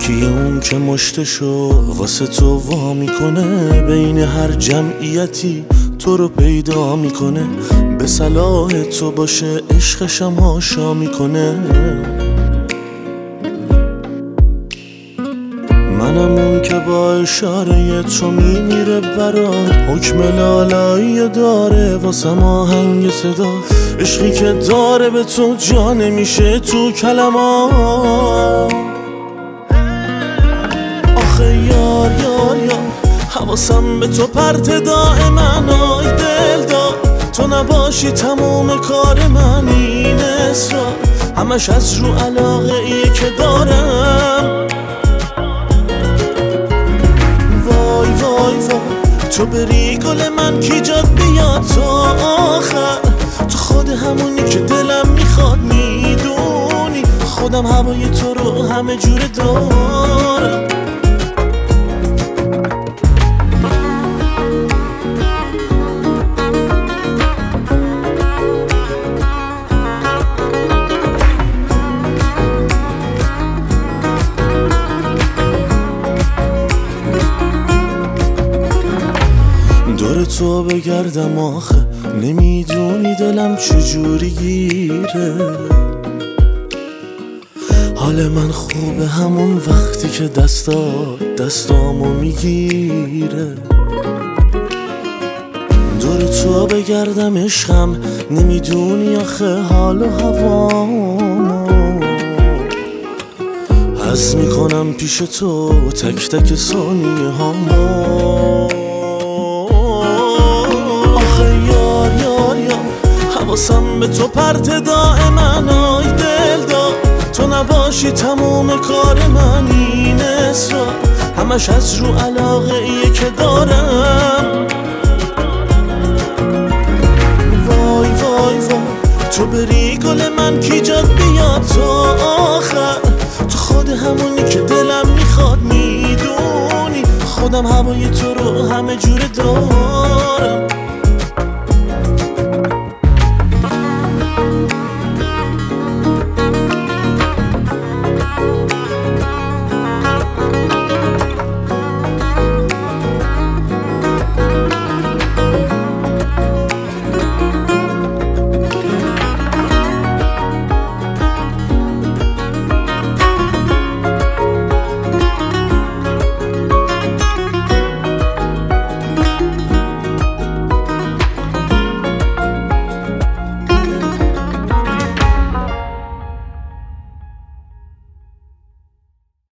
کیه اون که مشتشو واسه تو وا میکنه، بین هر جمعیتی تو رو پیدا میکنه، به صلاح تو باشه عشقشم هاشا میکنه. منم اون که با اشاره تو میمیره برات، حکم لالایی داره واسم آهنگ صدا، عشقی که داره به تو جا نمیشه تو کلمات. آخه یار یار یار حواسم به تو پرت دائما، آی دل دار تو نباشی تموم کار من این اصرار، همش از رو علاقه ایه که دارم. وای وای وای تو بری گل من کی جات بیاد تا آخر، تو خود همونی که دلم میخواد، میدونی خودم هوای تو رو همه جوره دارم. دور تو بگردم آخه نمیدونی دلم چجوری گیره، حال من خوبه همون وقتی که دستامو میگیره. دور تو بگردم عشقم نمیدونی آخه حال و هوامو، حس میکنم پیش تو تک تک ثانیه هامو. حواسم به تو پرت دائما، آی دل دار تو نباشی تموم کار من این اصرار، همش از رو علاقه ایه که دارم. وای وای وای تو بری گل من کی جات بیاد تا آخر، تو خود همونی که دلم میخواد، میدونی خودم هوای تو رو همه جوره دارم.